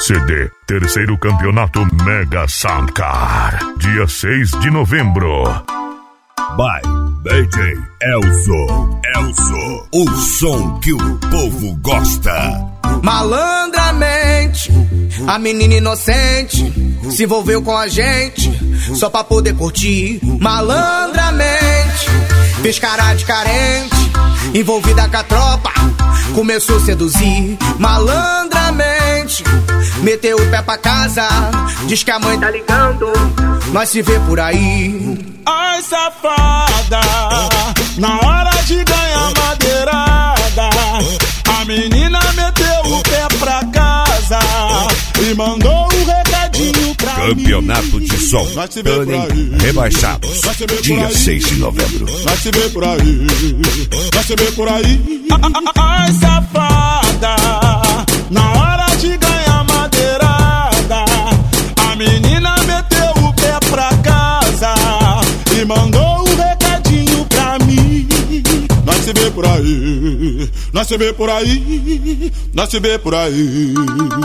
CD, terceiro campeonato Mega Soundcar, dia 6 de novembro. By DJ Elzo, o som que o povo gosta. Malandramente, a menina inocente se envolveu com a gente só pra poder curtir. Malandramente, fez cara de carente, envolvida com a tropa, começou a seduzir. Malandramente, meteu o pé pra casa, diz que a mãe tá ligando, nós se vê por aí. Ai, safada, na hora de ganhar madeirada, a menina meteu o pé pra casa e mandou um recadinho pra Campeonato mim. de som Tuning Rebaixados, dia 6 de novembro. Nós se vê por aí, nós se vê por aí. Ai, safada, na hora de ganhar madeirada, a menina meteu o pé pra casa e mandou um recadinho pra mim. Nós se vê por aí, nós se vê por aí, nós se vê por aí.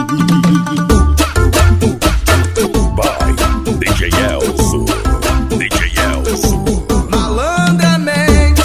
By DJ Elzo, DJ Elzo. Malandramente,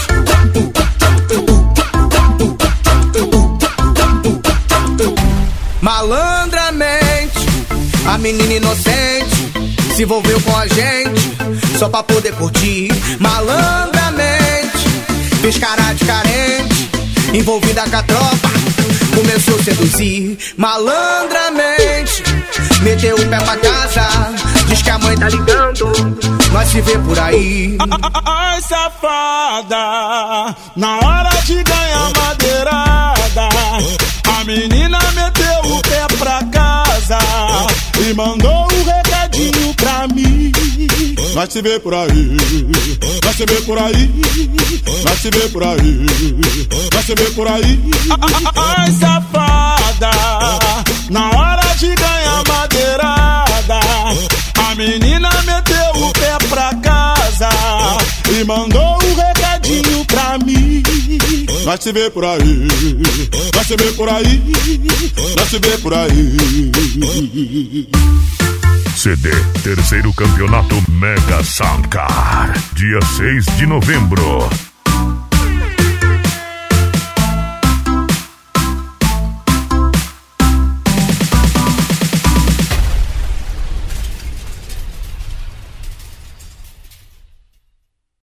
malandramente, a menina inocente se envolveu com a gente só pra poder curtir. Malandramente, fez cara de carente, envolvida com a tropa, começou a seduzir. Malandramente, meteu o pé pra casa, diz que a mãe tá ligando, nós se vê por aí. Ai, safada, na hora de ganhar madeirada, a menina meteu o pé pra casa e mandou um recadinho pra mim. Nós se vê por aí, nós se vê por aí, nós se vê por aí, nós se vê por aí. Ai, safada, na hora de ganhar madeirada, a menina meteu o pé pra casa e mandou um recadinho pra mim. Nós se vê por aí, nós se vê por aí, nós se vê por aí. CD, terceiro campeonato Mega Soundcar, dia 6 de novembro.